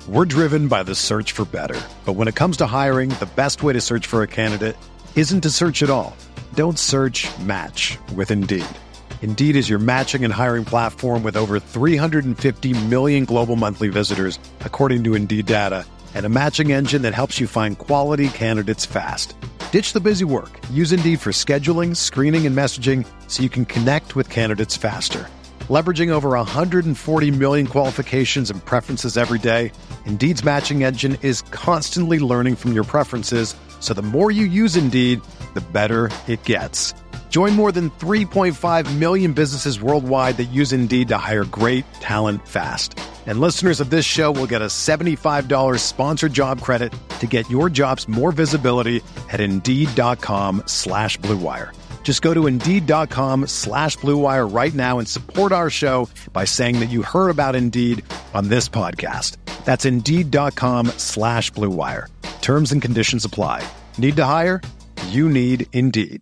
We're driven by the search for better. But when it comes to hiring, the best way to search for a candidate isn't to search at all. Don't search, match with Indeed. Indeed is your matching and hiring platform with over 350 million global monthly visitors, according to Indeed data, and a matching engine that helps you find quality candidates fast. Ditch the busy work. Use Indeed for scheduling, screening, and messaging so you can connect with candidates faster. Leveraging over 140 million qualifications and preferences every day, Indeed's matching engine is constantly learning from your preferences, so the more you use Indeed, the better it gets. Join more than 3.5 million businesses worldwide that use Indeed to hire great talent fast. And listeners of this show will get a $75 sponsored job credit to get your jobs more visibility at Indeed.com/Blue Wire. Just go to Indeed.com/Blue Wire right now and support our show by saying that you heard about Indeed on this podcast. That's Indeed.com/Blue Wire. Terms and conditions apply. Need to hire? You need Indeed.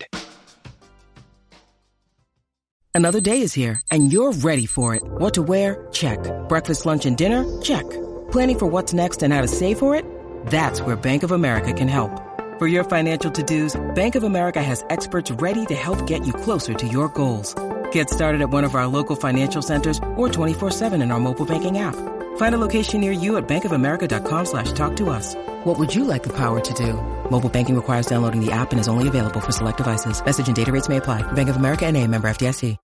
Another day is here, and you're ready for it. What to wear? Check. Breakfast, lunch, and dinner? Check. Planning for what's next and how to save for it? That's where Bank of America can help. For your financial to-dos, Bank of America has experts ready to help get you closer to your goals. Get started at one of our local financial centers or 24/7 in our mobile banking app. Find a location near you at bankofamerica.com/talktous. What would you like the power to do? Mobile banking requires downloading the app and is only available for select devices. Message and data rates may apply. Bank of America N.A., member FDIC.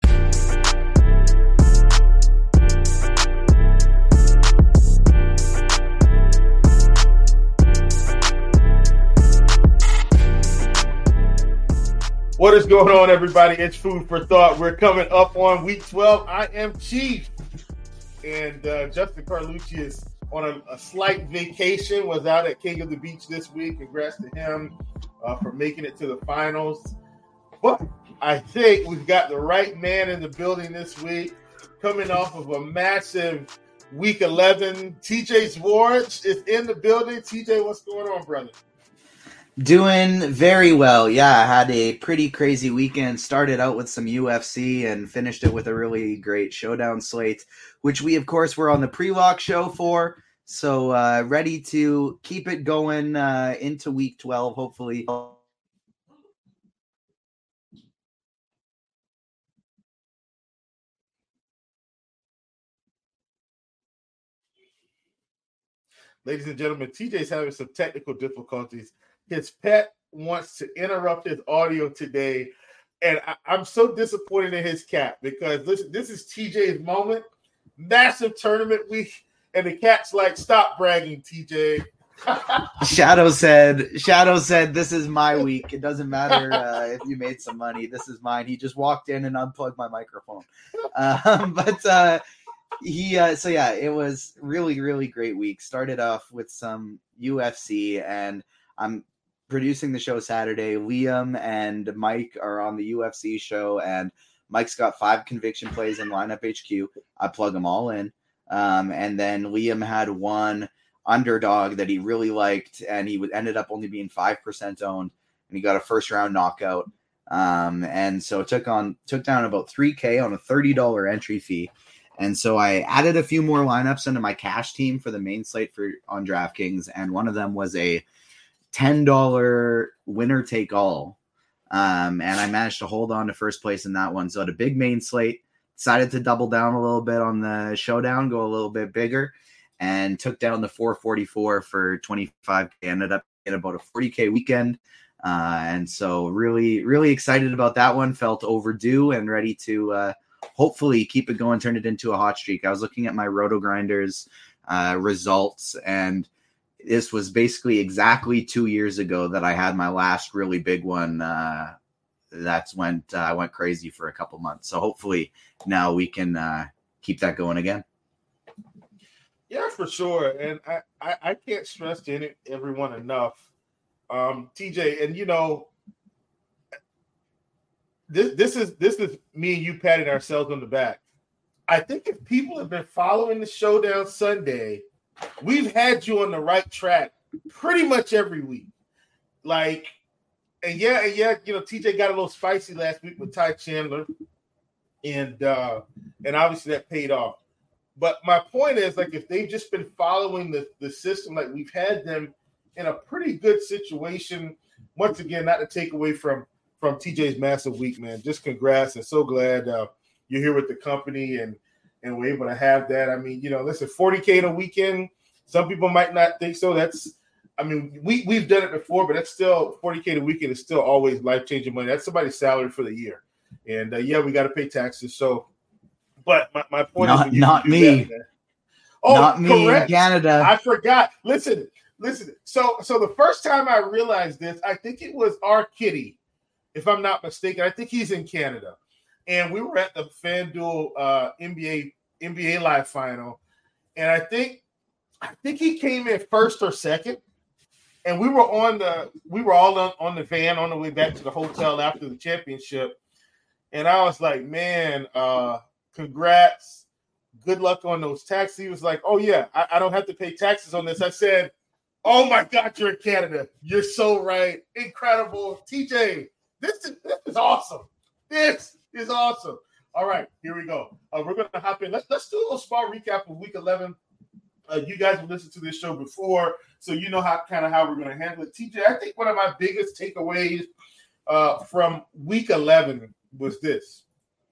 What is going on, everybody? It's Food for Thought. We're coming up on week 12. I am Chief, and Justin Carlucci is on a slight vacation, was out at King of the Beach this week. Congrats to him for making it to the finals. But I think we've got the right man in the building this week, coming off of a massive week 11. TJ Zwarych is in the building. TJ, what's going on, brother? Doing very well. Yeah, I had a pretty crazy weekend. Started out with some UFC and finished it with a really great showdown slate, which we, of course, were on the pre-lock show for. So ready to keep it going into week 12, hopefully. Ladies and gentlemen, TJ's having some technical difficulties. His pet wants to interrupt his audio today, and I'm so disappointed in his cat because listen, this is TJ's moment, massive tournament week, and the cat's like, "Stop bragging, TJ." Shadow said, "This is my week. It doesn't matter if you made some money. This is mine." He just walked in and unplugged my microphone, it was really, really great week. Started off with some UFC, and I'm producing the show Saturday. Liam and Mike are on the UFC show, and Mike's got 5 conviction plays in Lineup HQ. I plug them all in. And then Liam had one underdog that he really liked, and he ended up only being 5% owned, and he got a first round knockout. And so took down about $3K on a $30 entry fee. And so I added a few more lineups into my cash team for the main slate on DraftKings, and one of them was a $10 winner take all. And I managed to hold on to first place in that one. So the big main slate, decided to double down a little bit on the showdown, go a little bit bigger, and took down the 444 for 25K. Ended up in about a 40K weekend. And so really, really excited about that one. Felt overdue and ready to hopefully keep it going, turn it into a hot streak. I was looking at my Roto Grinders results, and this was basically exactly 2 years ago that I had my last really big one. I went crazy for a couple months. So hopefully now we can keep that going again. Yeah, for sure. And I can't stress to everyone enough, TJ, and you know, this is me and you patting ourselves on the back. I think if people have been following the Showdown Sunday, we've had you on the right track pretty much every week. Like, and yeah, you know, TJ got a little spicy last week with Ty Chandler, and obviously that paid off. But my point is, like, if they've just been following the system, like we've had them in a pretty good situation. Once again, not to take away from TJ's massive week, man. Just congrats, and so glad you're here with the company and we're able to have that. I mean, listen, $40K in a weekend. Some people might not think so. We've done it before, but that's still $40K in a weekend is still always life-changing money. That's somebody's salary for the year. And we got to pay taxes. So, but my point is, not me. Not me in Canada. I forgot. Listen. So the first time I realized this, I think it was our Kitty, if I'm not mistaken. I think he's in Canada, and we were at the FanDuel NBA Live final, and I think he came in first or second, and we were all on the van on the way back to the hotel after the championship, and I was like, man, congrats, good luck on those taxes. He was like, oh yeah, I don't have to pay taxes on this. I said, oh my God, you're in Canada. You're so right. Incredible. TJ, this is awesome. This is awesome. All right, here we go. We're going to hop in. Let's do a little small recap of week 11. You guys have listened to this show before, so you know how we're going to handle it. TJ, I think one of my biggest takeaways from week 11 was this.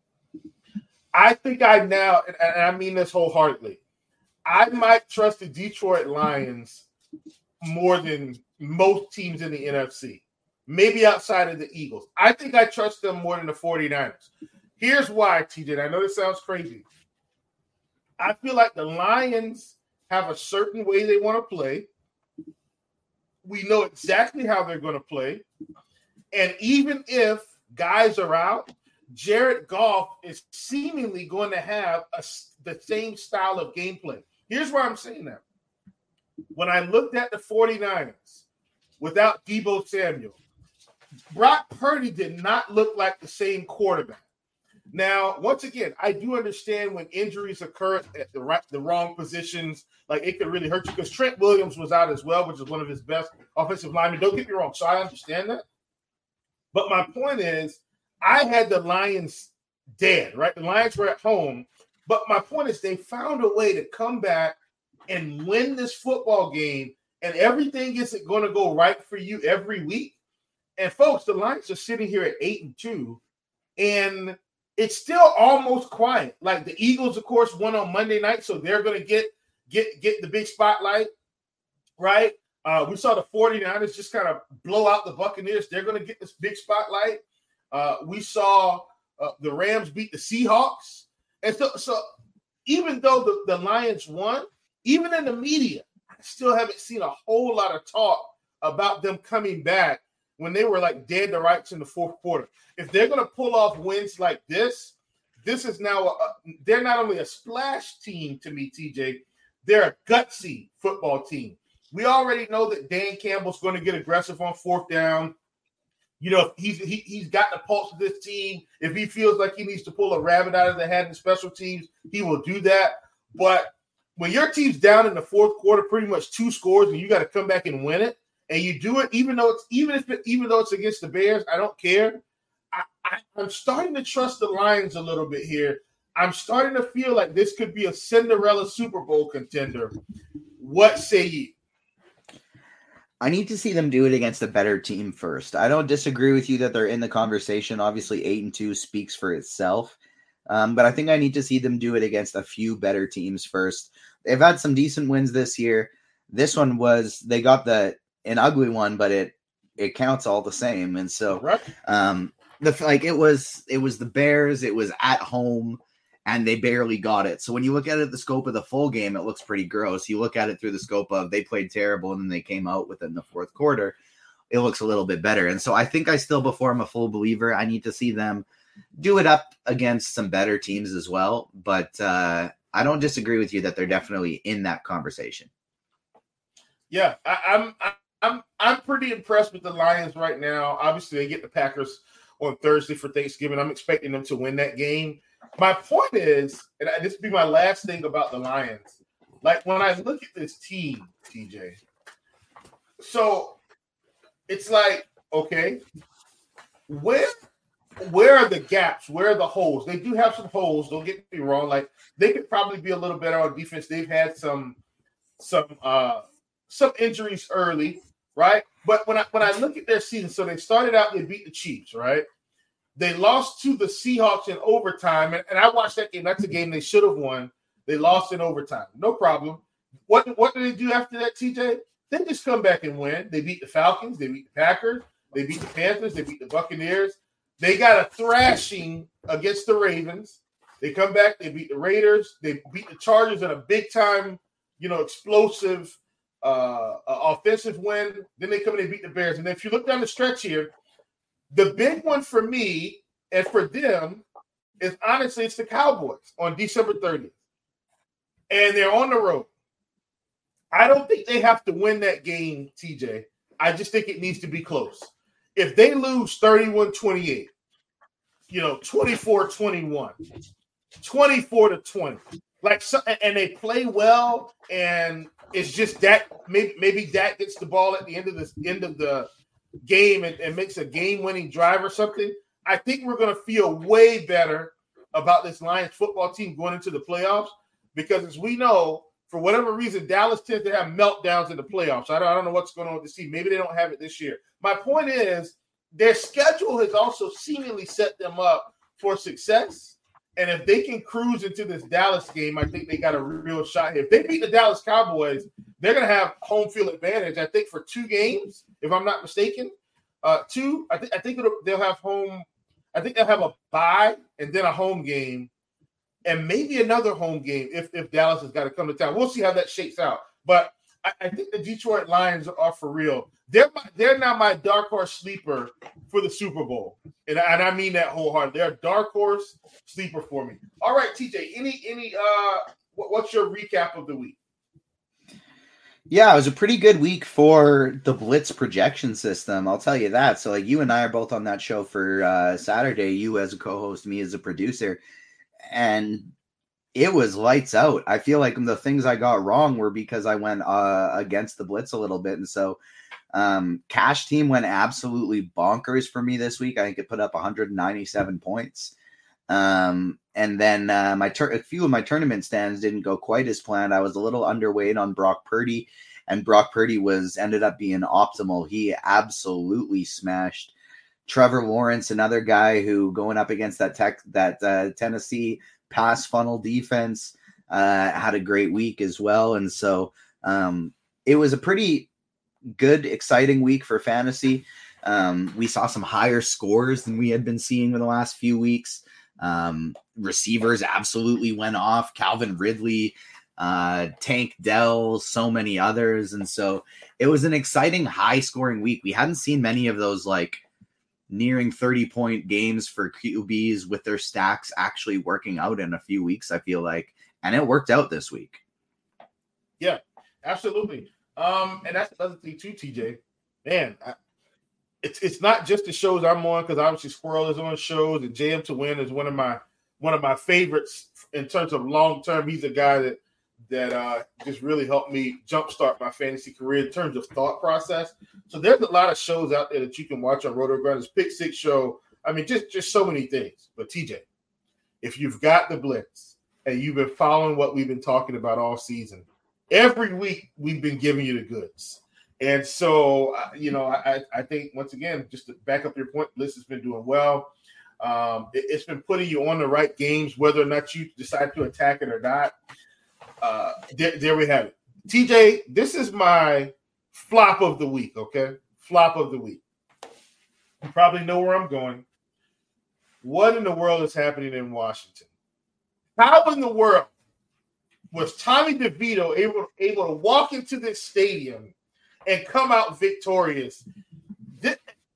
I think and I mean this wholeheartedly, I might trust the Detroit Lions more than most teams in the NFC, maybe outside of the Eagles. I think I trust them more than the 49ers. Here's why, TJ. I know this sounds crazy. I feel like the Lions have a certain way they want to play. We know exactly how they're going to play. And even if guys are out, Jared Goff is seemingly going to have the same style of gameplay. Here's why I'm saying that. When I looked at the 49ers without Deebo Samuel, Brock Purdy did not look like the same quarterback. Now, once again, I do understand when injuries occur at the wrong positions, like it could really hurt you, because Trent Williams was out as well, which is one of his best offensive linemen. Don't get me wrong. So I understand that. But my point is, I had the Lions dead, right? The Lions were at home. But my point is, they found a way to come back and win this football game, and everything isn't going to go right for you every week. And folks, the Lions are sitting here at 8-2, and it's still almost quiet. Like the Eagles, of course, won on Monday night, so they're going to get the big spotlight, right? We saw the 49ers just kind of blow out the Buccaneers. They're going to get this big spotlight. We saw the Rams beat the Seahawks. And so even though the Lions won, even in the media, I still haven't seen a whole lot of talk about them coming back when they were like dead to rights in the fourth quarter. If they're going to pull off wins like this is now they're not only a splash team to me, TJ, they're a gutsy football team. We already know that Dan Campbell's going to get aggressive on fourth down. He's got the pulse of this team. If he feels like he needs to pull a rabbit out of the hat in special teams, he will do that. But when your team's down in the fourth quarter, pretty much 2 scores, and you got to come back and win it, and you do it even though it's against the Bears, I don't care. I'm starting to trust the Lions a little bit here. I'm starting to feel like this could be a Cinderella Super Bowl contender. What say you? I need to see them do it against a better team first. I don't disagree with you that they're in the conversation. Obviously, 8-2 speaks for itself. But I think I need to see them do it against a few better teams first. They've had some decent wins this year. This one they got an ugly one, but it counts all the same. And so right. It was the Bears, it was at home, and they barely got it. So when you look at it the scope of the full game, it looks pretty gross. You look at it through the scope of they played terrible and then they came out within the fourth quarter, it looks a little bit better. And so I think before I'm a full believer, I need to see them do it up against some better teams as well. But I don't disagree with you that they're definitely in that conversation. Yeah, I'm pretty impressed with the Lions right now. Obviously, they get the Packers on Thursday for Thanksgiving. I'm expecting them to win that game. My point is, and this will be my last thing about the Lions, like when I look at this team, TJ, so it's like, okay, when where are the gaps? Where are the holes? They do have some holes. Don't get me wrong. Like they could probably be a little better on defense. They've had some injuries early, right? But when I look at their season, so they started out, they beat the Chiefs, right? They lost to the Seahawks in overtime, and I watched that game. That's a game they should have won. They lost in overtime. No problem. What did they do after that, TJ? They just come back and win. They beat the Falcons. They beat the Packers. They beat the Panthers. They beat the Buccaneers. They got a thrashing against the Ravens. They come back. They beat the Raiders. They beat the Chargers in a big-time, explosive offensive win. Then they come and they beat the Bears. And if you look down the stretch here, the big one for me and for them is honestly it's the Cowboys on December 30th. And they're on the road. I don't think they have to win that game, TJ. I just think it needs to be close. If they lose 31-28, 24-21, 24-20, and they play well, and it's just that maybe Dak gets the ball at the end of the game and makes a game-winning drive or something, I think we're going to feel way better about this Lions football team going into the playoffs because, as we know, for whatever reason, Dallas tends to have meltdowns in the playoffs. I don't know what's going on with the team. Maybe they don't have it this year. My point is their schedule has also seemingly set them up for success. And if they can cruise into this Dallas game, I think they got a real shot here. If they beat the Dallas Cowboys, they're going to have home field advantage, I think, for 2 games, if I'm not mistaken. I think they'll have home. I think they'll have a bye and then a home game. And maybe another home game if Dallas has got to come to town. We'll see how that shakes out. But I think the Detroit Lions are for real. They're now my dark horse sleeper for the Super Bowl. And I mean that wholeheartedly. They're a dark horse sleeper for me. All right, TJ, what's your recap of the week? Yeah, it was a pretty good week for the Blitz projection system. I'll tell you that. So you and I are both on that show for Saturday, you as a co-host, me as a producer. And it was lights out. I feel like the things I got wrong were because I went against the Blitz a little bit. And so Cash Team went absolutely bonkers for me this week. I think it put up 197 points. And then a few of my tournament stands didn't go quite as planned. I was a little underweight on Brock Purdy, and Brock Purdy ended up being optimal. He absolutely smashed. Trevor Lawrence, another guy who going up against that Tennessee pass funnel defense, had a great week as well. And so it was a pretty good, exciting week for fantasy. We saw some higher scores than we had been seeing in the last few weeks. Receivers absolutely went off. Calvin Ridley, Tank Dell, so many others. And so it was an exciting, high-scoring week. We hadn't seen many of those, nearing 30-point games for QBs with their stacks actually working out in a few weeks, I feel like. And it worked out this week. Yeah, absolutely. And that's the other thing too, TJ. Man, it's not just the shows I'm on, because obviously Squirrel is on shows, and JM to Win is one of my favorites in terms of long term. He's a guy that just really helped me jumpstart my fantasy career in terms of thought process. So there's a lot of shows out there that you can watch on RotoGrinders. Pick Six Show. I mean, just so many things. But TJ, if you've got the Blitz and you've been following what we've been talking about all season, every week we've been giving you the goods. And so, I think, once again, just to back up your point, Blitz has been doing well. It's been putting you on the right games, whether or not you decide to attack it or not. There we have it. TJ, this is my flop of the week, okay? Flop of the week. You probably know where I'm going. What in the world is happening in Washington? How in the world was Tommy DeVito able to walk into this stadium and come out victorious? This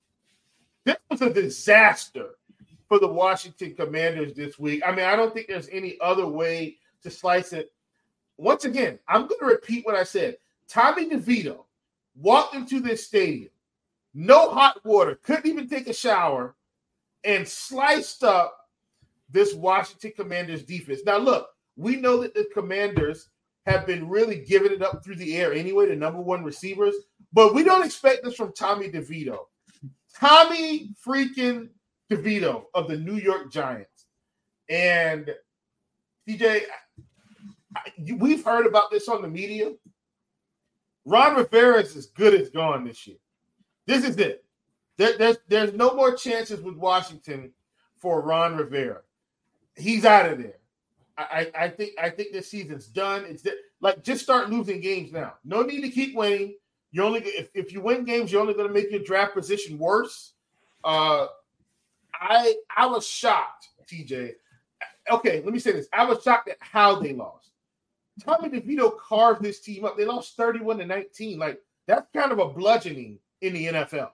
was a disaster for the Washington Commanders this week. I mean, I don't think there's any other way to slice it. Once again, I'm going to repeat what I said. Tommy DeVito walked into this stadium, no hot water, couldn't even take a shower, and sliced up this Washington Commanders defense. Now, look, we know that the Commanders have been really giving it up through the air anyway, the number one receivers, but we don't expect this from Tommy DeVito. Tommy freaking DeVito of the New York Giants. And TJ, we've heard about this on the media. Ron Rivera is as good as gone this year. This is it. There's no more chances with Washington for Ron Rivera. He's out of there. I think this season's done. Just start losing games now. No need to keep winning. If you win games, you're only going to make your draft position worse. I was shocked, TJ. Okay, let me say this. I was shocked at how they lost. Tommy DeVito carved this team up. They lost 31-19. Like, that's kind of a bludgeoning in the NFL.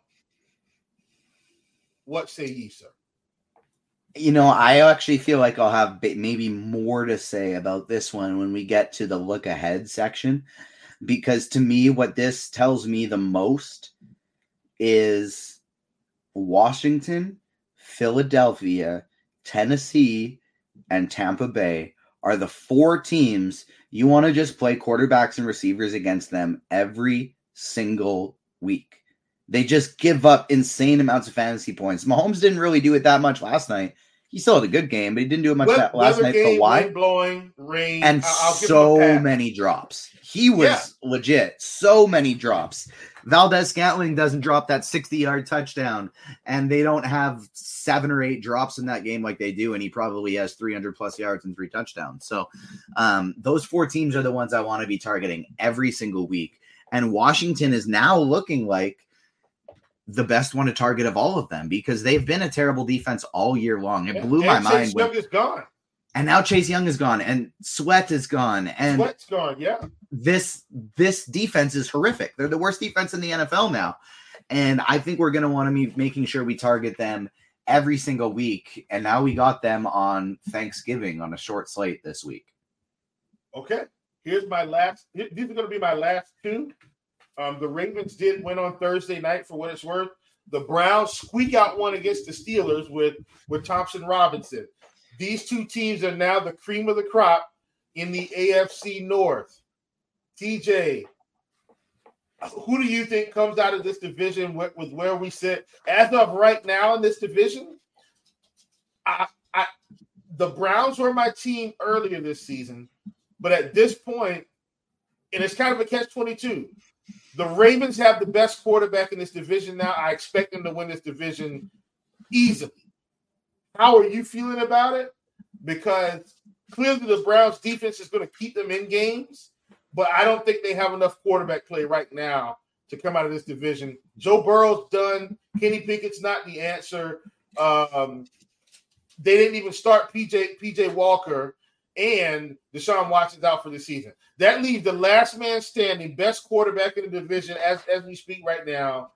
What say ye, sir? I actually feel like I'll have maybe more to say about this one when we get to the look ahead section, because to me, what this tells me the most is Washington, Philadelphia, Tennessee, and Tampa Bay are the 4 teams you want to just play quarterbacks and receivers against them every single week. They just give up insane amounts of fantasy points. Mahomes didn't really do it that much last night. He still had a good game, but he didn't do it much last night. But why? Wind blowing, rain, and so many drops. He was legit. So many drops. Valdez-Scantling doesn't drop that 60-yard touchdown, and they don't have 7 or 8 drops in that game like they do, and he probably has 300-plus yards and 3 touchdowns. So those 4 teams are the ones I want to be targeting every single week. And Washington is now looking like the best one to target of all of them because they've been a terrible defense all year long. It blew my mind. Chase Young is gone. And now Chase Young is gone, and Sweat is gone. And Sweat's gone, yeah. This defense is horrific. They're the worst defense in the NFL now. And I think we're going to want to be making sure we target them every single week. And now we got them on Thanksgiving on a short slate this week. Okay. Here's my last. These are going to be my last 2. The Ravens did win on Thursday night for what it's worth. The Browns squeak out one against the Steelers with Thompson Robinson. These 2 teams are now the cream of the crop in the AFC North. TJ, who do you think comes out of this division with where we sit? As of right now in this division, the Browns were my team earlier this season, but at this point, and it's kind of a catch-22, the Ravens have the best quarterback in this division now. I expect them to win this division easily. How are you feeling about it? Because clearly the Browns defense is going to keep them in games, but I don't think they have enough quarterback play right now to come out of this division. Joe Burrow's done. Kenny Pickett's not the answer. They didn't even start PJ Walker, and Deshaun Watson's out for the season. That leaves the last man standing, best quarterback in the division as we speak right now,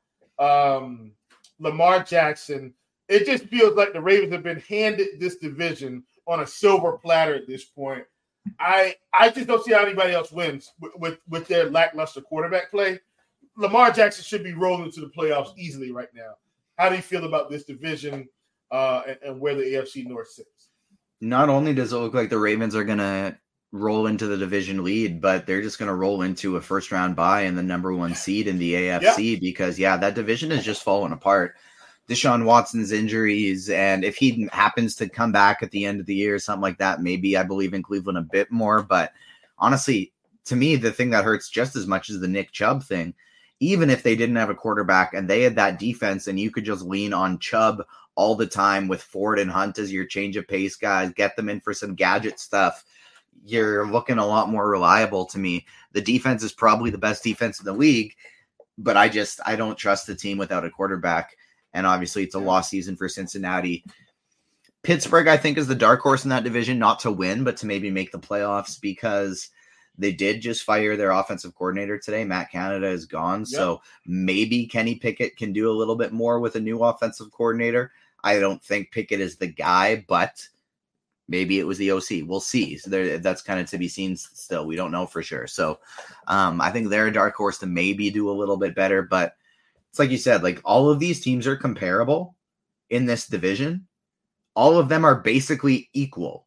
Lamar Jackson. It just feels like the Ravens have been handed this division on a silver platter at this point. I just don't see how anybody else wins with their lackluster quarterback play. Lamar Jackson should be rolling to the playoffs easily right now. How do you feel about this division and where the AFC North sits? Not only does it look like the Ravens are going to roll into the division lead, but they're just going to roll into a first-round bye and the number 1 seed in the AFC because, that division is just falling apart. Deshaun Watson's injuries, and if he happens to come back at the end of the year or something like that, maybe I believe in Cleveland a bit more. But honestly, to me, the thing that hurts just as much as the Nick Chubb thing, even if they didn't have a quarterback and they had that defense and you could just lean on Chubb all the time with Ford and Hunt as your change of pace guys, get them in for some gadget stuff, you're looking a lot more reliable to me. The defense is probably the best defense in the league, but I don't trust the team without a quarterback. And obviously it's a lost season for Cincinnati. Pittsburgh, I think, is the dark horse in that division, not to win, but to maybe make the playoffs because they did just fire their offensive coordinator today. Matt Canada is gone. Yep. So maybe Kenny Pickett can do a little bit more with a new offensive coordinator. I don't think Pickett is the guy, but maybe it was the OC. We'll see. So that's kind of to be seen still. We don't know for sure. So I think they're a dark horse to maybe do a little bit better, but it's like you said, like all of these teams are comparable in this division. All of them are basically equal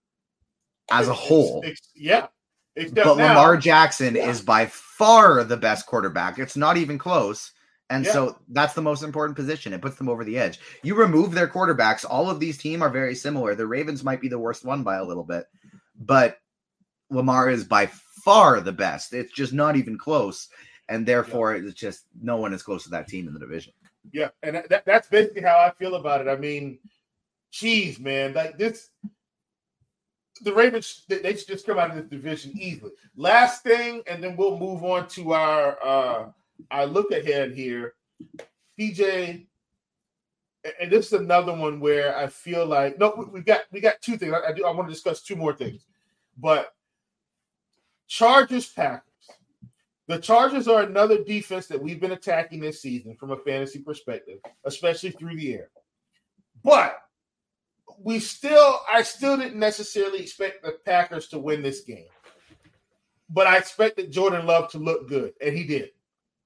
as a whole. But Lamar Jackson is by far the best quarterback. It's not even close. And so that's the most important position. It puts them over the edge. You remove their quarterbacks. All of these teams are very similar. The Ravens might be the worst one by a little bit, but Lamar is by far the best. It's just not even close. And therefore, it's just no one is close to that team in the division. Yeah, and that's basically how I feel about it. I mean, geez, man, like this, the Ravens, they should just come out of this division easily. Last thing, and then we'll move on to our look ahead here. TJ, and this is another one where I feel like we got two things. I want to discuss two more things, but Chargers Packers. The Chargers are another defense that we've been attacking this season from a fantasy perspective, especially through the air. But I still didn't necessarily expect the Packers to win this game. But I expected Jordan Love to look good, and he did.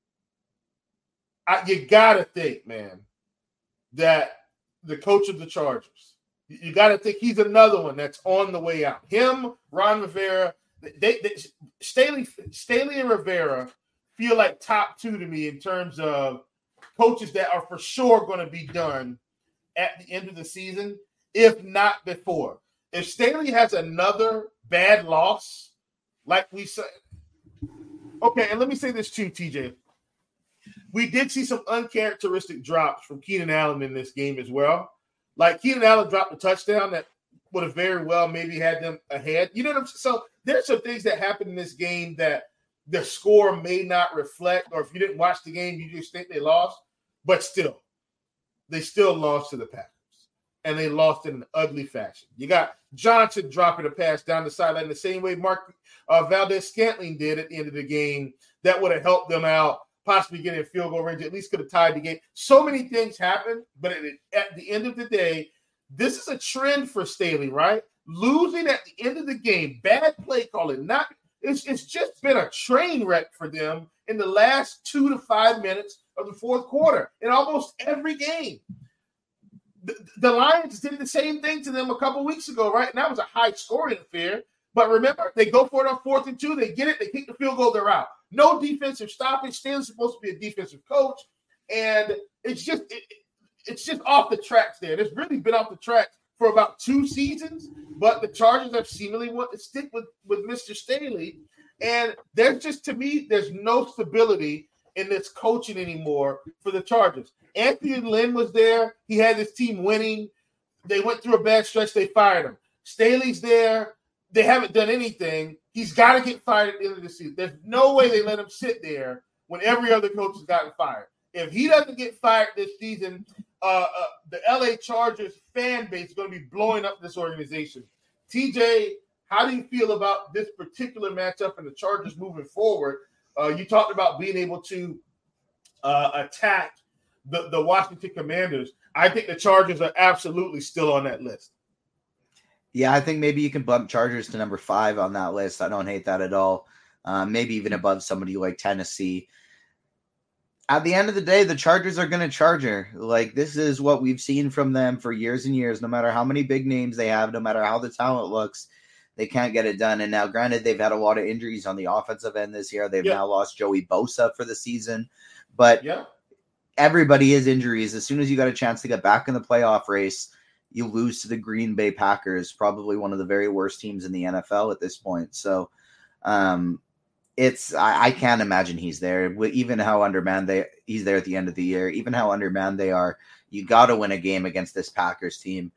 You got to think, man, that the coach of the Chargers, you got to think he's another one that's on the way out. Him, Ron Rivera, Staley and Rivera feel like top two to me in terms of coaches that are for sure going to be done at the end of the season, if not before. If Staley has another bad loss, like we said, okay, and let me say this too, TJ. We did see some uncharacteristic drops from Keenan Allen in this game as well. Like Keenan Allen dropped a touchdown that would have very well maybe had them ahead. You know what I'm saying? So there's some things that happened in this game that the score may not reflect, or if you didn't watch the game, you just think they lost. But still, they still lost to the Packers, and they lost in an ugly fashion. You got Johnson dropping a pass down the sideline the same way Mark Valdez-Scantling did at the end of the game. That would have helped them out, possibly getting a field goal range, at least could have tied the game. So many things happened, but at the end of the day, this is a trend for Staley, right? Losing at the end of the game, bad play calling. It's just been a train wreck for them in the last 2 to 5 minutes of the fourth quarter in almost every game. The Lions did the same thing to them a couple weeks ago, right? And that was a high-scoring affair. But remember, they go for it on 4th and 2. They get it. They kick the field goal. They're out. No defensive stoppage. Staley's supposed to be a defensive coach. And it's just off the tracks there. It's really been off the tracks for about 2 seasons. But the Chargers have seemingly want to stick with Mr. Staley. And to me, there's no stability in this coaching anymore for the Chargers. Anthony Lynn was there. He had his team winning. They went through a bad stretch. They fired him. Staley's there. They haven't done anything. He's got to get fired at the end of the season. There's no way they let him sit there when every other coach has gotten fired. If he doesn't get fired this season, the LA Chargers fan base is going to be blowing up this organization. TJ, how do you feel about this particular matchup and the Chargers moving forward? You talked about being able to attack the Washington Commanders. I think the Chargers are absolutely still on that list. Yeah, I think maybe you can bump Chargers to number 5 on that list. I don't hate that at all. Maybe even above somebody like Tennessee. At the end of the day, the Chargers are going to charger. Like, this is what we've seen from them for years and years. No matter how many big names they have, no matter how the talent looks, they can't get it done. And now, granted, they've had a lot of injuries on the offensive end this year. They've now lost Joey Bosa for the season. But everybody has injuries. As soon as you got a chance to get back in the playoff race, you lose to the Green Bay Packers, probably one of the very worst teams in the NFL at this point. So I can't imagine he's there. Even how undermanned he's there at the end of the year, even how undermanned they are, you got to win a game against this Packers team.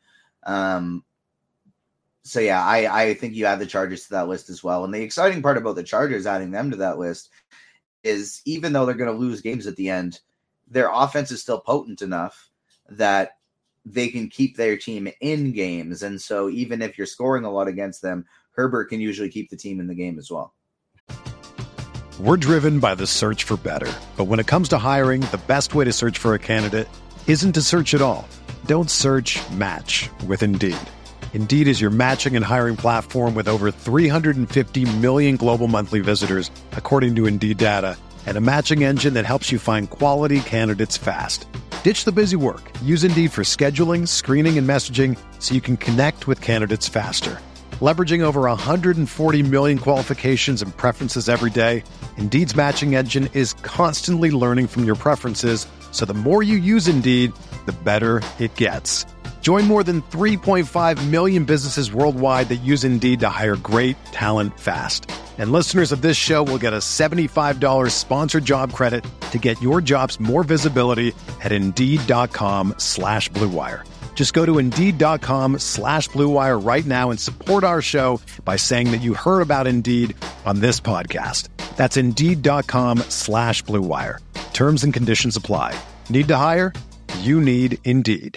So yeah, I think you add the Chargers to that list as well. And the exciting part about the Chargers adding them to that list is even though they're going to lose games at the end, their offense is still potent enough that they can keep their team in games. And so even if you're scoring a lot against them, Herbert can usually keep the team in the game as well. We're driven by the search for better. But when it comes to hiring, the best way to search for a candidate isn't to search at all. Don't search, match with Indeed. Indeed is your matching and hiring platform with over 350 million global monthly visitors, according to Indeed data, and a matching engine that helps you find quality candidates fast. Ditch the busy work. Use Indeed for scheduling, screening, and messaging so you can connect with candidates faster. Leveraging over 140 million qualifications and preferences every day, Indeed's matching engine is constantly learning from your preferences, so the more you use Indeed, the better it gets. Join more than 3.5 million businesses worldwide that use Indeed to hire great talent fast. And listeners of this show will get a $75 sponsored job credit to get your jobs more visibility at Indeed.com/Blue Wire. Just go to Indeed.com/Blue Wire right now and support our show by saying that you heard about Indeed on this podcast. That's Indeed.com/Blue Wire. Terms and conditions apply. Need to hire? You need Indeed.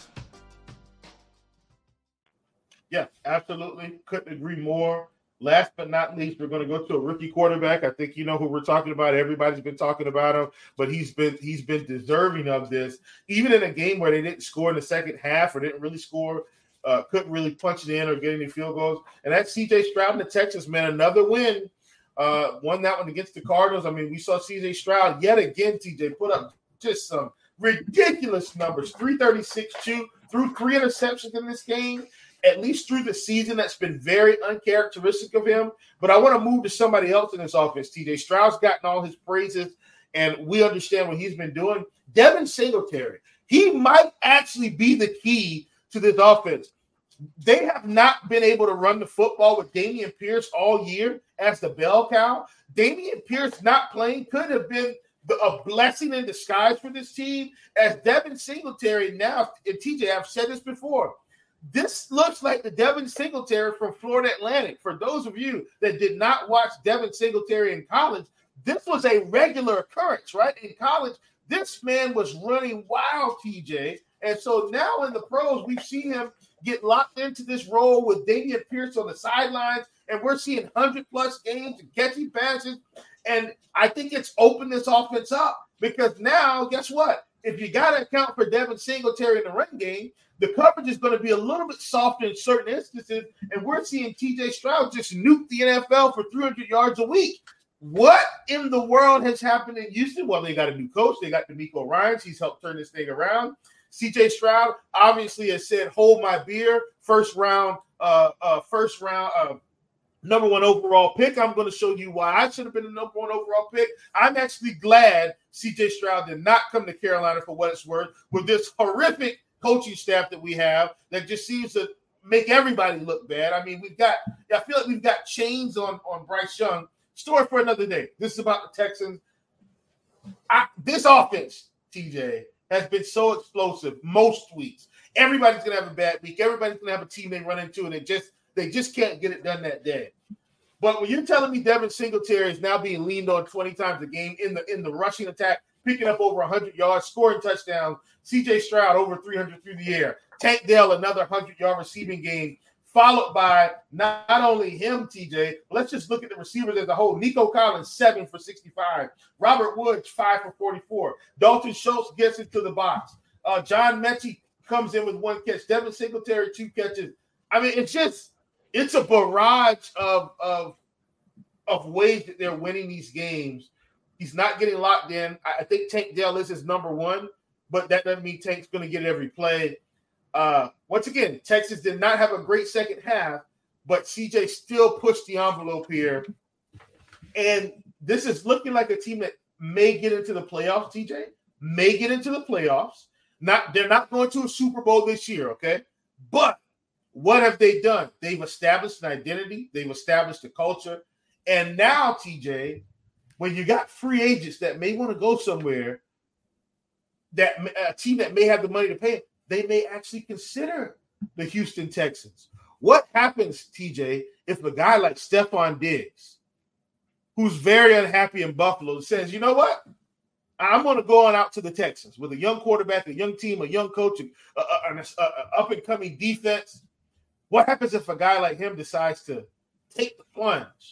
Yeah, absolutely. Couldn't agree more. Last but not least, we're going to go to a rookie quarterback. I think you know who we're talking about. Everybody's been talking about him, but he's been deserving of this. Even in a game where they didn't score in the second half or didn't really score, couldn't really punch it in or get any field goals. And that's C.J. Stroud in the Texans, man. Another win. Won that one against the Cardinals. I mean, we saw C.J. Stroud yet again, TJ, put up just some ridiculous numbers. 336, threw 3 interceptions in this game. At least through the season, that's been very uncharacteristic of him. But I want to move to somebody else in this offense. TJ Stroud's gotten all his praises, and we understand what he's been doing. Devin Singletary, he might actually be the key to this offense. They have not been able to run the football with Dameon Pierce all year as the bell cow. Dameon Pierce not playing could have been a blessing in disguise for this team, as Devin Singletary now, and TJ, I've said this before, this looks like the Devin Singletary from Florida Atlantic. For those of you that did not watch Devin Singletary in college, this was a regular occurrence, right? In college, this man was running wild, TJ. And so now in the pros, we've seen him get locked into this role with Dameon Pierce on the sidelines, and we're seeing 100-plus games and catching passes. And I think it's opened this offense up because now, guess what? If you got to account for Devin Singletary in the run game, the coverage is going to be a little bit softer in certain instances, and we're seeing TJ Stroud just nuke the NFL for 300 yards a week. What in the world has happened in Houston? Well, they got a new coach. They got DeMeco Ryans. He's helped turn this thing around. CJ Stroud obviously has said, hold my beer, first round, number 1 overall pick. I'm going to show you why I should have been the number 1 overall pick. I'm actually glad CJ Stroud did not come to Carolina for what it's worth with this horrific coaching staff that we have that just seems to make everybody look bad. I mean, I feel like we've got chains on Bryce Young. Story for another day. This is about the Texans. This offense, TJ, has been so explosive most weeks. Everybody's going to have a bad week. Everybody's going to have a team they run into, and they just can't get it done that day. But when you're telling me Devin Singletary is now being leaned on 20 times a game in the rushing attack, picking up over 100 yards, scoring touchdowns, C.J. Stroud over 300 through the air, Tank Dell another 100-yard receiving game, followed by not only him, TJ, but let's just look at the receivers as a whole. Nico Collins, 7 for 65. Robert Woods, 5 for 44. Dalton Schultz gets into the box. John Mechie comes in with 1 catch. Devin Singletary, 2 catches. I mean, it's a barrage of ways that they're winning these games. He's not getting locked in. I think Tank Dell is his number 1, but that doesn't mean Tank's going to get every play. Once again, Texas did not have a great second half, but CJ still pushed the envelope here. And this is looking like a team that may get into the playoffs, TJ, may get into the playoffs. They're not going to a Super Bowl this year, okay? But what have they done? They've established an identity. They've established a culture. And now, TJ, when you got free agents that may want to go somewhere, that a team that may have the money to pay, they may actually consider the Houston Texans. What happens, TJ, if a guy like Stephon Diggs, who's very unhappy in Buffalo, says, you know what? I'm going to go on out to the Texans with a young quarterback, a young team, a young coach, an up-and-coming defense. What happens if a guy like him decides to take the plunge?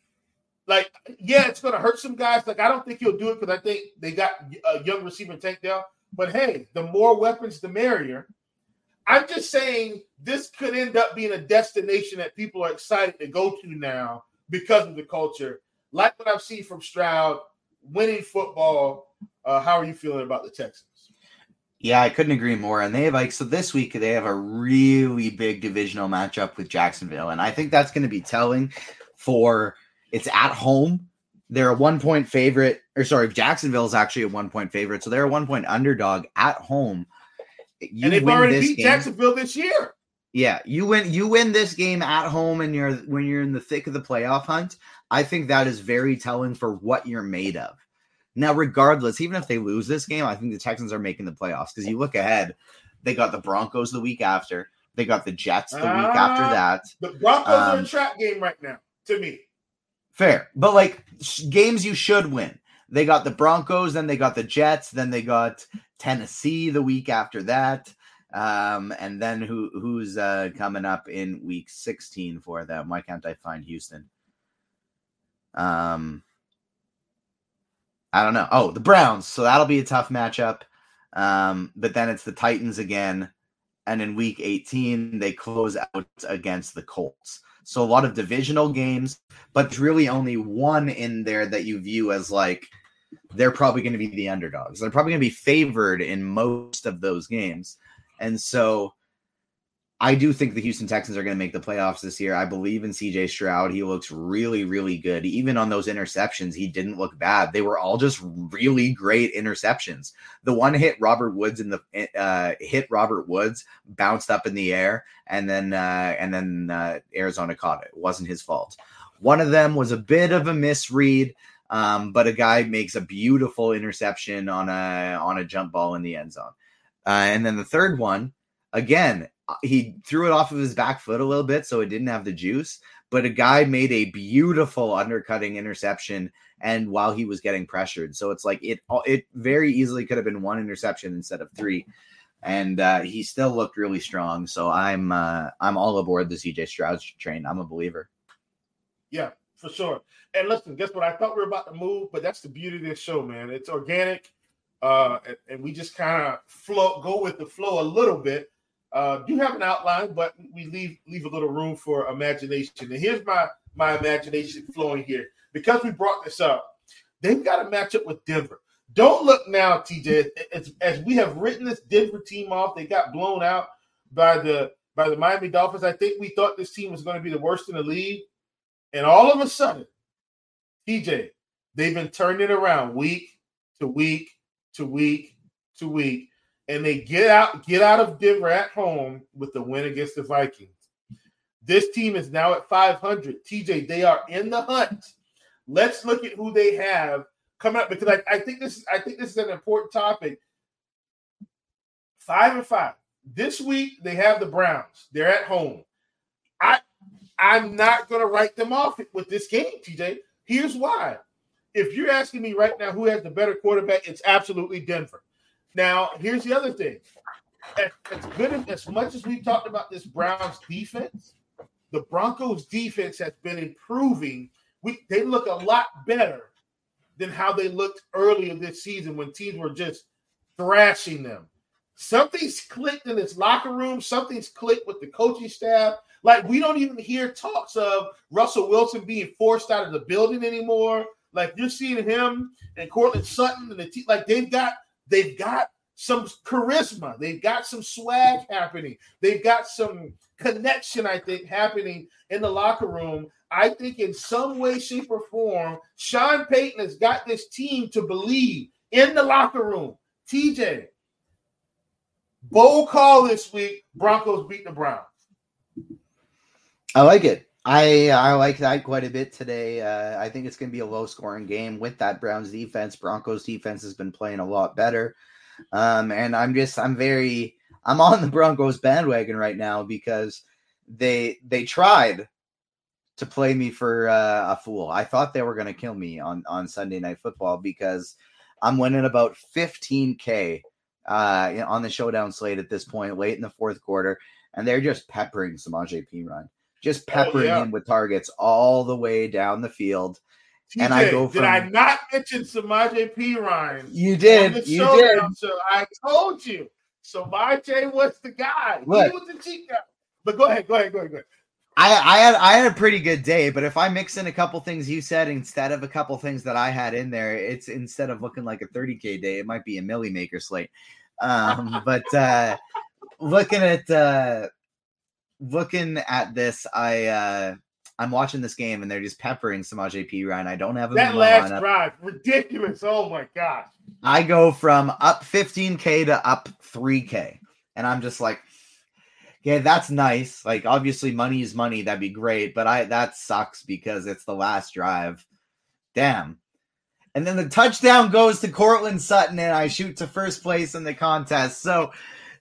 Like, yeah, it's going to hurt some guys. Like, I don't think he'll do it because I think they got a young receiver in Tank Dell. But, hey, the more weapons, the merrier. I'm just saying this could end up being a destination that people are excited to go to now because of the culture. Like what I've seen from Stroud, winning football. How are you feeling about the Texans? Yeah, I couldn't agree more. And they have so this week they have a really big divisional matchup with Jacksonville. And I think that's going to be telling for it's at home. They're a 1 point favorite, or sorry, Jacksonville is actually a 1 point favorite. So they're a 1 point underdog at home. And they've already beat Jacksonville this year. Yeah, you win this game at home and when you're in the thick of the playoff hunt. I think that is very telling for what you're made of. Now, regardless, even if they lose this game, I think the Texans are making the playoffs because you look ahead, they got the Broncos the week after. They got the Jets the week after that. The Broncos are a trap game right now, to me. Fair. But, like, games you should win. They got the Broncos, then they got the Jets, then they got Tennessee the week after that. And then who's coming up in week 16 for them? Why can't I find Houston? I don't know. Oh, the Browns. So that'll be a tough matchup. But then it's the Titans again. And in week 18, they close out against the Colts. So a lot of divisional games, but there's really only one in there that you view as like, they're probably going to be the underdogs. They're probably going to be favored in most of those games. And so I do think the Houston Texans are going to make the playoffs this year. I believe in CJ Stroud. He looks really, really good. Even on those interceptions, he didn't look bad. They were all just really great interceptions. The one hit Robert Woods bounced up in the air, and then Arizona caught it. It wasn't his fault. One of them was a bit of a misread, but a guy makes a beautiful interception on a jump ball in the end zone. And then the third one, again, he threw it off of his back foot a little bit, so it didn't have the juice. But a guy made a beautiful undercutting interception, and while he was getting pressured, so it's like it very easily could have been one interception instead of three, and he still looked really strong. So I'm all aboard the CJ Stroud train. I'm a believer. Yeah, for sure. And listen, guess what? I thought we were about to move, but that's the beauty of this show, man. It's organic, and we just kind of go with the flow a little bit. Do have an outline, but we leave a little room for imagination. And here's my imagination flowing here. Because we brought this up, they've got a matchup with Denver. Don't look now, TJ. As we have written this Denver team off, they got blown out by the Miami Dolphins. I think we thought this team was going to be the worst in the league. And all of a sudden, TJ, they've been turning it around week to week to week to week. And they get out of Denver at home with the win against the Vikings. This team is now at 500. TJ, they are in the hunt. Let's look at who they have coming up, because I think this is an important topic. 5-5. This week they have the Browns. They're at home. I'm not going to write them off with this game, TJ. Here's why. If you're asking me right now who has the better quarterback, it's absolutely Denver. Now, here's the other thing. As much as we've talked about this Browns defense, the Broncos defense has been improving. They look a lot better than how they looked earlier this season when teams were just thrashing them. Something's clicked in this locker room. Something's clicked with the coaching staff. Like, we don't even hear talks of Russell Wilson being forced out of the building anymore. Like, you're seeing him and Cortland Sutton and the team. Like, they've got some charisma. They've got some swag happening. They've got some connection, I think, happening in the locker room. I think in some way, shape, or form, Sean Payton has got this team to believe in the locker room. TJ, bold call this week. Broncos beat the Browns. I like it. I like that quite a bit today. I think it's going to be a low-scoring game with that Browns defense. Broncos defense has been playing a lot better, and I'm on the Broncos bandwagon right now because they tried to play me for a fool. I thought they were going to kill me on Sunday Night Football because I'm winning about $15K on the showdown slate at this point, late in the fourth quarter, and they're just peppering Samaje Perine. Just peppering him with targets all the way down the field. TJ, and I go from, did I not mention Samaje Perine? You did. You did. So I told you. Samaje was the guy. Look, he was the cheat guy. But go ahead. I had a pretty good day, but if I mix in a couple things you said instead of a couple things that I had in there, it's instead of looking like a 30K day, it might be a Millie Maker slate. But looking at this, I'm watching this game and they're just peppering Samaje Perine. I don't have him that in my last lineup. drive, ridiculous. Oh my gosh. I go from up 15K to up 3K. And I'm just like, yeah, that's nice. Like, obviously, money is money. That'd be great. But that sucks because it's the last drive. Damn. And then the touchdown goes to Courtland Sutton, and I shoot to first place in the contest. So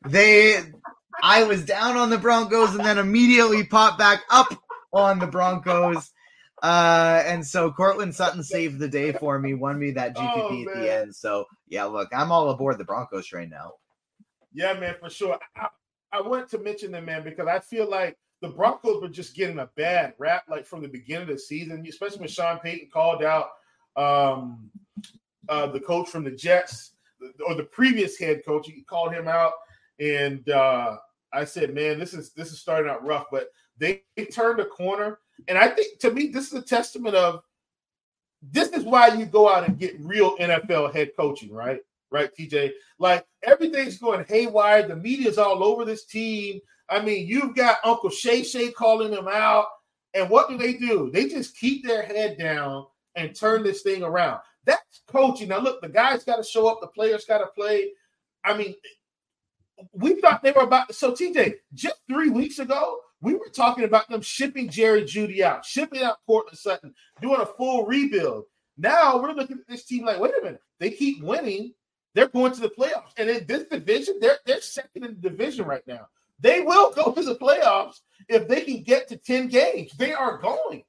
I was down on the Broncos and then immediately popped back up on the Broncos. And so Courtland Sutton saved the day for me, won me that GPP at the end. So, yeah, look, I'm all aboard the Broncos train now. Yeah, man, for sure. I wanted to mention them, man, because I feel like the Broncos were just getting a bad rap, like from the beginning of the season, especially when Sean Payton called out the coach from the Jets, or the previous head coach. He called him out, and I said, man, this is starting out rough, but they turned a corner. And I think, to me, this is a testament of this is why you go out and get real NFL head coaching, right? Right, TJ? Like, everything's going haywire. The media's all over this team. I mean, you've got Uncle Shay Shay calling them out. And what do? They just keep their head down and turn this thing around. That's coaching. Now, look, the guys got to show up. The players got to play. I mean, we thought they were about – so, TJ, just 3 weeks ago, we were talking about them shipping Jerry Jeudy out, shipping out Courtland Sutton, doing a full rebuild. Now we're looking at this team like, wait a minute. They keep winning. They're going to the playoffs. And in this division, they're second in the division right now. They will go to the playoffs if they can get to 10 games. They are going.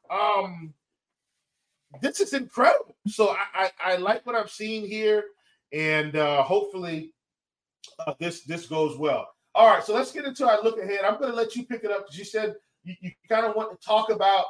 This is incredible. So I like what I'm seeing here, and hopefully this goes well. All right, so let's get into our look ahead. I'm going to let you pick it up because you said you kind of want to talk about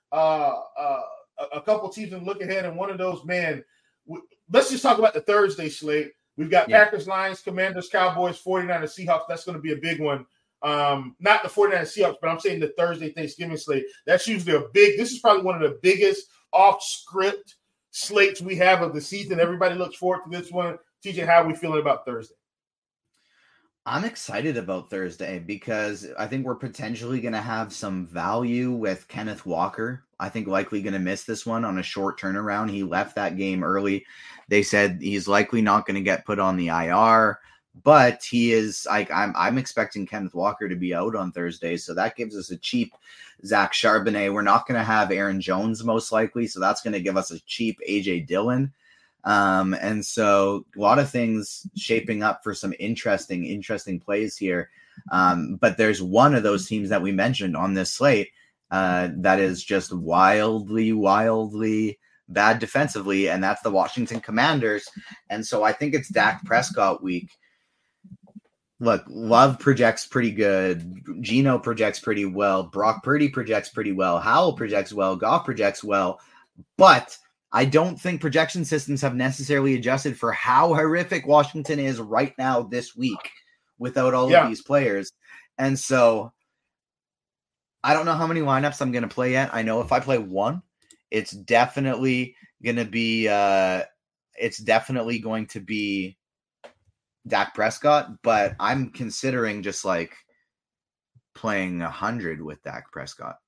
a couple teams and look ahead, and one of those, man, let's just talk about the Thursday slate. We've got Packers, Lions, Commanders, Cowboys, 49ers, Seahawks. That's going to be a big one. Not the 49ers, Seahawks, but I'm saying the Thursday Thanksgiving slate. That's usually this is probably one of the biggest off-script slates we have of the season. Everybody looks forward to this one. TJ, how are we feeling about Thursday? I'm excited about Thursday because I think we're potentially going to have some value with Kenneth Walker. I think likely going to miss this one on a short turnaround. He left that game early. They said he's likely not going to get put on the IR, but he is like, I'm expecting Kenneth Walker to be out on Thursday. So that gives us a cheap Zach Charbonnet. We're not going to have Aaron Jones most likely. So that's going to give us a cheap AJ Dillon. And so a lot of things shaping up for some interesting plays here. But there's one of those teams that we mentioned on this slate that is just wildly bad defensively, and that's the Washington Commanders. And so I think it's Dak Prescott week. Look, Love projects pretty good. Geno projects pretty well. Brock Purdy projects pretty well. Howell projects well. Goff projects well. But I don't think projection systems have necessarily adjusted for how horrific Washington is right now this week without all of these players. And so I don't know how many lineups I'm going to play yet. I know if I play one, it's definitely going to be Dak Prescott, but I'm considering just like playing 100 with Dak Prescott.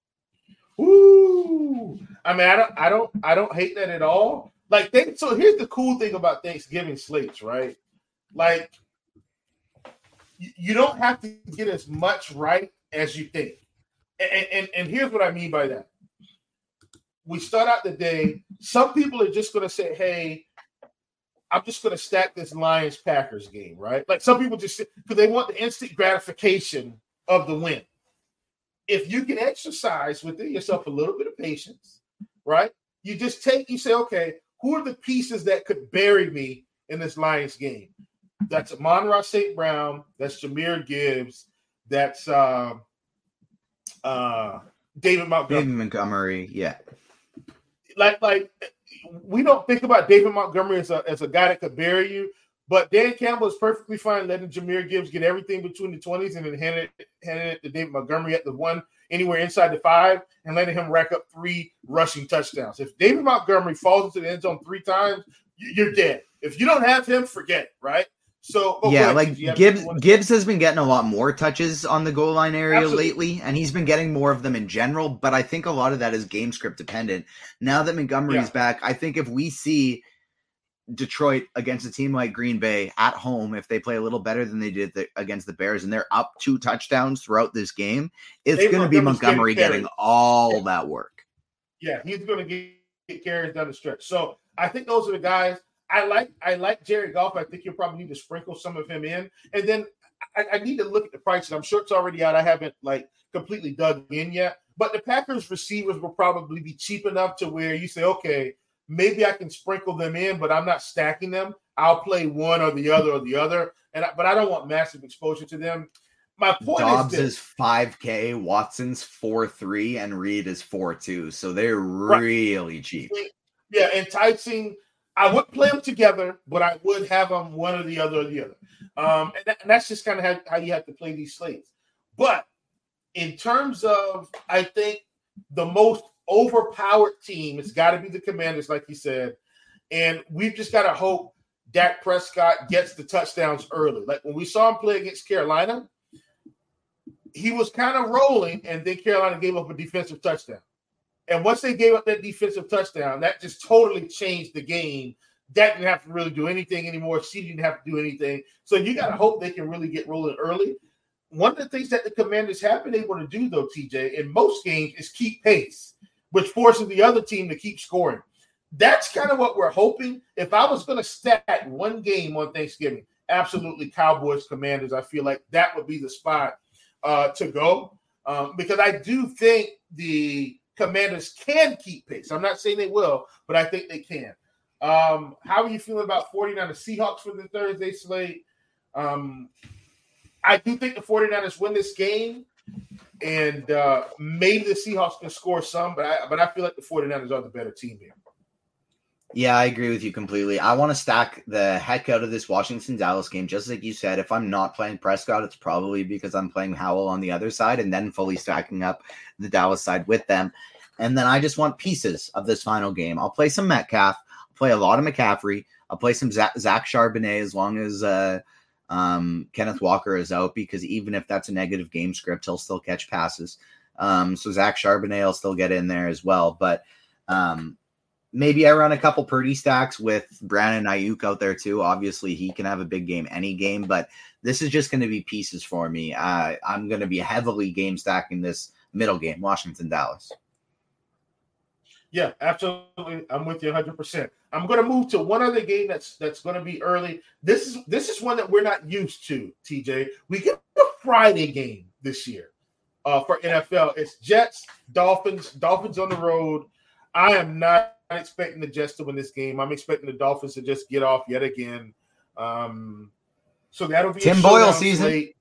Ooh, I mean, I don't hate that at all. Like, so here's the cool thing about Thanksgiving slates, right? Like, you don't have to get as much right as you think. And here's what I mean by that. We start out the day. Some people are just going to say, hey, I'm just going to stack this Lions-Packers game, right? Like, some people just because they want the instant gratification of the win. If you can exercise within yourself a little bit of patience, right? You say, okay, who are the pieces that could bury me in this Lions game? That's Amon-Ra St. Brown. That's Jahmyr Gibbs. That's David Montgomery. Yeah. Like we don't think about David Montgomery as a guy that could bury you, but Dan Campbell is perfectly fine letting Jahmyr Gibbs get everything between the 20s and then handing it to David Montgomery at the 1 anywhere inside the 5 and letting him rack up 3 rushing touchdowns. If David Montgomery falls into the end zone 3 times, you're dead. If you don't have him, forget it, right? So yeah, like Gibbs has been getting a lot more touches on the goal line area lately, and he's been getting more of them in general. But I think a lot of that is game script dependent. Now that Montgomery's back, I think if we see Detroit against a team like Green Bay at home, if they play a little better than they did against the Bears, and they're up 2 touchdowns throughout this game, it's going to be Montgomery getting all that work. Yeah, he's going to get carries down the stretch. So I think those are the guys. I like Jared Goff. I think you'll probably need to sprinkle some of him in. And then I need to look at the prices. I'm sure it's already out. I haven't completely dug in yet. But the Packers receivers will probably be cheap enough to where you say, okay, maybe I can sprinkle them in, but I'm not stacking them. I'll play one or the other. But I don't want massive exposure to them. My point Dobbs is this. 5K, Watson's 4.3, and Reed is 4.2. So they're really cheap. Yeah, enticing. I would play them together, but I would have them one or the other. And that's just kind of how you have to play these slates. But in terms of, I think, the most overpowered team, it's got to be the Commanders, like you said. And we've just got to hope Dak Prescott gets the touchdowns early. Like when we saw him play against Carolina, he was kind of rolling, and then Carolina gave up a defensive touchdown. And once they gave up that defensive touchdown, that just totally changed the game. Dak didn't have to really do anything anymore. She didn't have to do anything. So you got to hope they can really get rolling early. One of the things that the Commanders have been able to do, though, TJ, in most games is keep pace, which forces the other team to keep scoring. That's kind of what we're hoping. If I was going to stat one game on Thanksgiving, absolutely Cowboys, Commanders, I feel like that would be the spot to go because I do think the Commanders can keep pace. I'm not saying they will, but I think they can. How are you feeling about 49ers Seahawks for the Thursday slate? I do think the 49ers win this game, and maybe the Seahawks can score some, but I feel like the 49ers are the better team here. Yeah, I agree with you completely. I want to stack the heck out of this Washington-Dallas game. Just like you said, if I'm not playing Prescott, it's probably because I'm playing Howell on the other side and then fully stacking up the Dallas side with them. And then I just want pieces of this final game. I'll play some Metcalf. I'll play a lot of McCaffrey. I'll play some Zach Charbonnet as long as Kenneth Walker is out, because even if that's a negative game script, he'll still catch passes. So Zach Charbonnet will still get in there as well. But maybe I run a couple Purdy stacks with Brandon Ayuk out there too. Obviously, he can have a big game any game, but this is just going to be pieces for me. I'm going to be heavily game stacking this middle game, Washington-Dallas. Yeah, absolutely. I'm with you 100%. I'm going to move to one other game that's going to be early. This is one that we're not used to, TJ. We get a Friday game this year for NFL. It's Jets, Dolphins on the road. I am not expecting the Jets to win this game. I'm expecting the Dolphins to just get off yet again. So that'll be Tim Boyle season. Slate.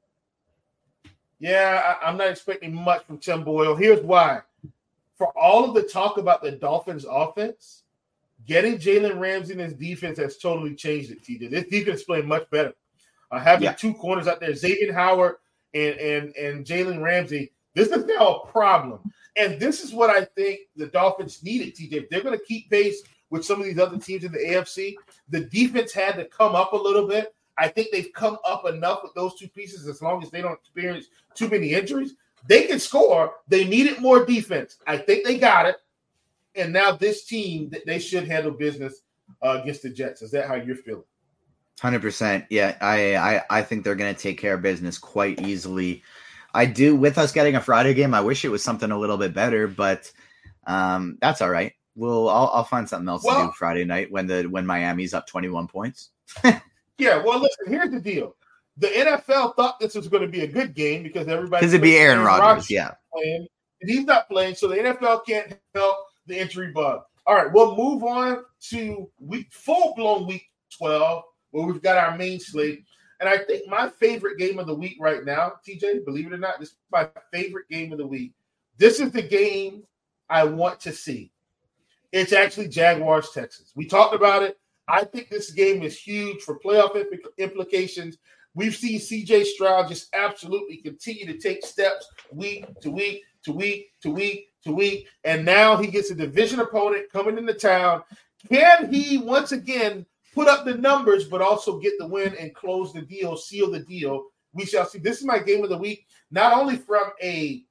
Yeah, I'm not expecting much from Tim Boyle. Here's why. For all of the talk about the Dolphins offense, getting Jalen Ramsey in his defense has totally changed it, TJ. This defense is playing much better. Having two corners out there, Xavier Howard and Jalen Ramsey, this is now a problem. And this is what I think the Dolphins needed, TJ. If they're going to keep pace with some of these other teams in the AFC, the defense had to come up a little bit. I think they've come up enough with those two pieces as long as they don't experience too many injuries. They can score. They needed more defense. I think they got it. And now this team, they should handle business against the Jets. Is that how you're feeling? 100%. Yeah, I think they're going to take care of business quite easily. I do. With us getting a Friday game, I wish it was something a little bit better, but that's all right. I'll find something else to do Friday night when Miami's up 21 points. Yeah, well, listen, here's the deal. The NFL thought this was going to be a good game because it'd be Aaron Rodgers, yeah. Playing, and he's not playing, so the NFL can't help the injury bug. All right, we'll move on to full-blown week 12, where we've got our main slate. And I think my favorite game of the week right now, TJ, believe it or not, this is my favorite game of the week. This is the game I want to see. It's actually Jaguars-Texans. We talked about it. I think this game is huge for playoff implications. We've seen C.J. Stroud just absolutely continue to take steps week to week to week to week to week. And now he gets a division opponent coming into town. Can he once again put up the numbers, but also get the win and close the deal, seal the deal. We shall see. This is my game of the week, not only from a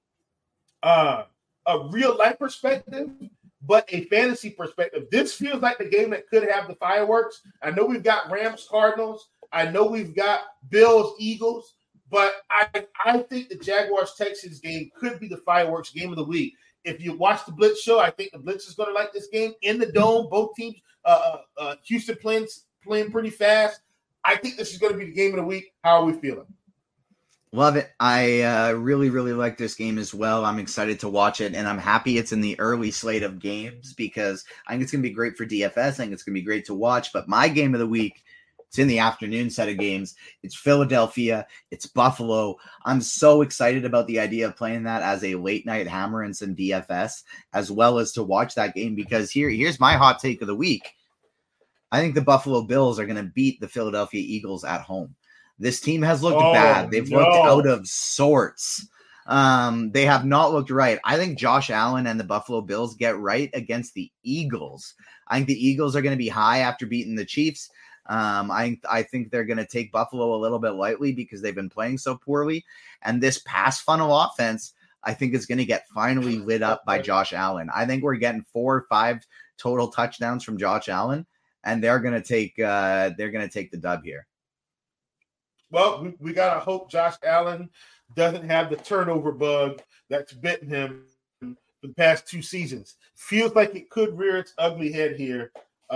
real life perspective, but a fantasy perspective. This feels like the game that could have the fireworks. I know we've got Rams, Cardinals. I know we've got Bills, Eagles, but I think the Jaguars, Texans game could be the fireworks game of the week. If you watch the Blitz show, I think the Blitz is going to like this game in the dome. Both teams, Houston playing pretty fast. I think this is going to be the game of the week. How are we feeling? Love it. I really, really like this game as well. I'm excited to watch it, and I'm happy it's in the early slate of games because I think it's going to be great for DFS. I think it's going to be great to watch. But my game of the week, it's in the afternoon set of games. It's Philadelphia. It's Buffalo. I'm so excited about the idea of playing that as a late night hammer in some DFS, as well as to watch that game because here's my hot take of the week. I think the Buffalo Bills are going to beat the Philadelphia Eagles at home. This team has looked bad. They've looked out of sorts. They have not looked right. I think Josh Allen and the Buffalo Bills get right against the Eagles. I think the Eagles are going to be high after beating the Chiefs. I think they're going to take Buffalo a little bit lightly because they've been playing so poorly. And this pass funnel offense, I think, is going to get finally lit up by Josh Allen. I think we're getting 4 or 5 total touchdowns from Josh Allen, and they're going to take the dub here. Well, we got to hope Josh Allen doesn't have the turnover bug that's bitten him for the past 2 seasons. Feels like it could rear its ugly head here,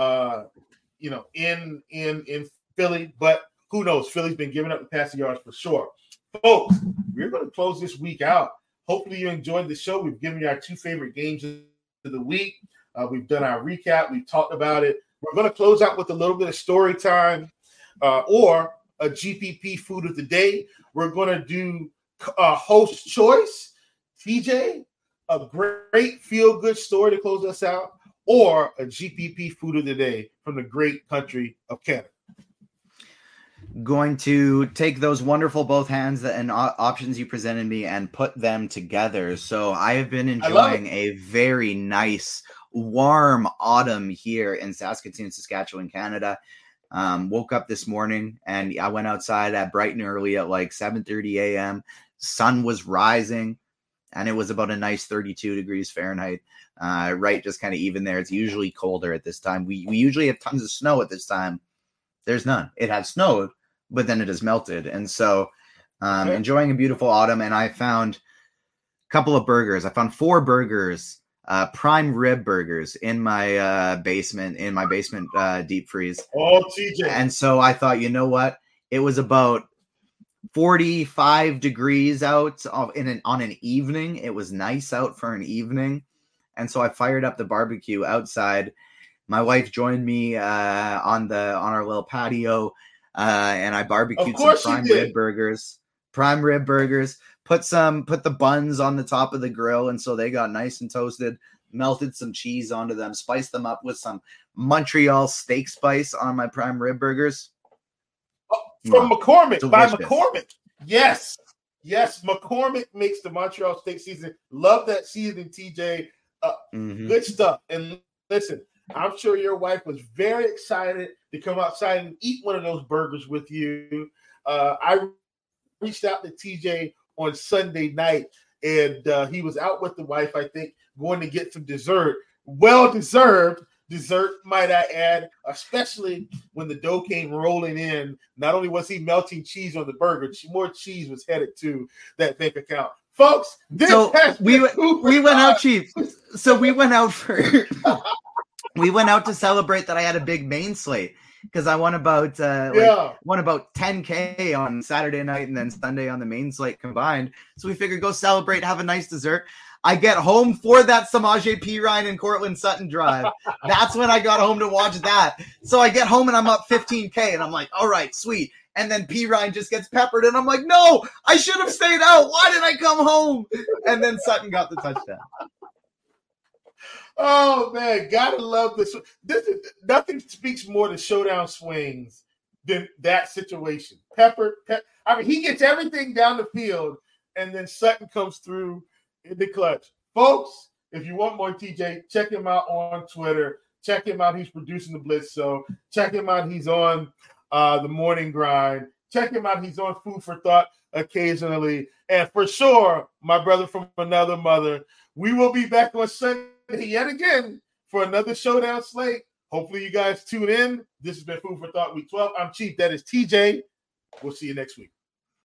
in Philly, but who knows? Philly's been giving up the passing yards for sure. Folks, we're going to close this week out. Hopefully you enjoyed the show. We've given you our 2 favorite games of the week. We've done our recap. We've talked about it. We're going to close out with a little bit of story time or a GPP food of the day. We're going to do host choice, TJ, a great feel-good story to close us out, or a GPP food of the day from the great country of Canada. Going to take those wonderful both hands and options you presented me and put them together. So I have been enjoying a very nice, warm autumn here in Saskatoon, Saskatchewan, Canada. Woke up this morning and I went outside at bright and early at like 7:30 a.m. Sun was rising and it was about a nice 32 degrees Fahrenheit. Right, just kind of even there. It's usually colder at this time. We usually have tons of snow at this time. There's none. It has snowed, but then it has melted. And so enjoying a beautiful autumn. And I found a couple of burgers. I found 4 burgers, prime rib burgers in my basement deep freeze. Oh, TJ. And so I thought, you know what? It was about 45 degrees out on an evening. It was nice out for an evening. And so I fired up the barbecue outside. My wife joined me on our little patio, and I barbecued some prime rib burgers. Prime rib burgers. Put the buns on the top of the grill, and so they got nice and toasted. Melted some cheese onto them. Spiced them up with some Montreal steak spice on my prime rib burgers. From McCormick, delicious. By McCormick. Yes, McCormick makes the Montreal steak seasoning. Love that seasoning, TJ. Good stuff. And listen, I'm sure your wife was very excited to come outside and eat one of those burgers with you. I reached out to TJ on Sunday night, and he was out with the wife, I think, going to get some dessert. Well-deserved dessert, might I add, especially when the dough came rolling in. Not only was he melting cheese on the burger, more cheese was headed to that bank account. Folks, we went out cheap. So we went out to celebrate that I had a big main slate because I won about 10K on Saturday night and then Sunday on the main slate combined. So we figured go celebrate, have a nice dessert. I get home for that Samaje Perine and Cortland Sutton drive. That's when I got home to watch that. So I get home and I'm up 15K and I'm like, all right, sweet. And then Perine just gets peppered and I'm like, no, I should have stayed out. Why did I come home? And then Sutton got the touchdown. Oh, man, gotta love this. Nothing speaks more to showdown swings than that situation. Pepper. I mean, he gets everything down the field, and then Sutton comes through in the clutch. Folks, if you want more TJ, check him out on Twitter. Check him out. He's producing the Blitz Show. Check him out. He's on the Morning Grind. Check him out. He's on Food for Thought occasionally. And for sure, my brother from another mother, we will be back on Sunday yet again for another Showdown slate. Hopefully you guys tune in. This has been Food for Thought Week 12. I'm Chief. That is TJ. We'll see you next week.